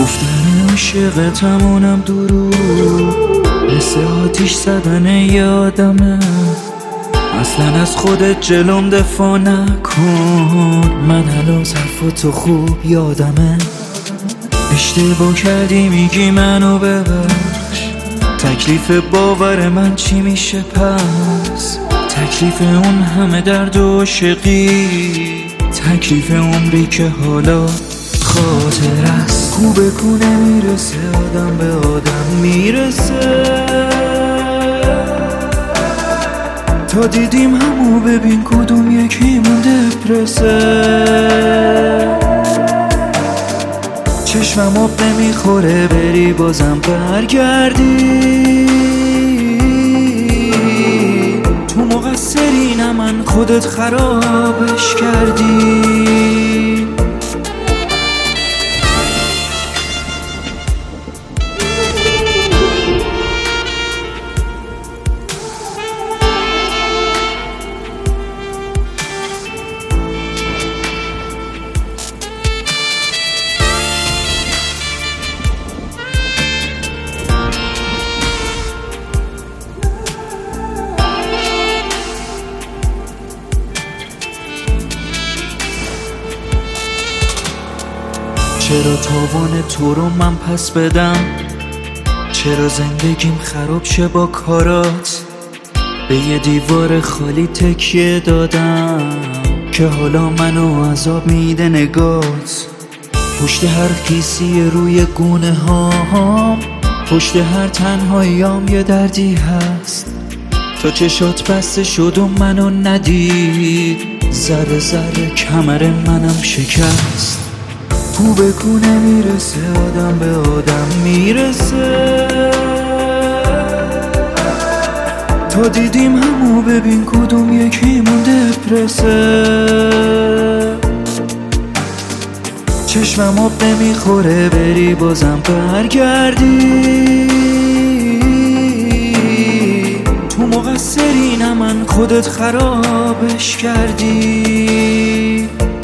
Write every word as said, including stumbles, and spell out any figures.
گفتن عاشقتم اونم دروغ، مثل آتیش زدن یادمه. اصلا از خودت جلوم دفاع نکن، من هنوز حرفاتو خوب یادمه. اشتباه کردی میگی منو ببخش، تکلیف باور من چی میشه پس؟ تکلیف اون همه درد و عاشقی، تکلیف عمری که حالا خاطر است. خوبه کونه میرسه آدم به آدم میرسه، تا دیدیم همو ببین کدوم یکیمون دپرسه. چشمم آب نمیخوره بری بازم برگردی، تو مقصری نه من خودت خرابش کردی. چرا تاوان تو رو من پس بدم؟ چرا زندگیم خراب شه با کارات؟ به یه دیوار خالی تکیه دادم که حالا منو عذاب میده نگات. پشت هر خیسی روی گونه هام، پشت هر تنهاییام یه دردی هست. تا چشات بسته شد و منو ندید، ذره ذره کمر منم شکست. تو به کونه میرسه آدم به آدم میرسه، تا دیدیم همو ببین کدوم یکیمون دپرسه. چشمم آب نمیخوره بری بازم برگردی، تو مقصری نه من خودت خرابش کردی.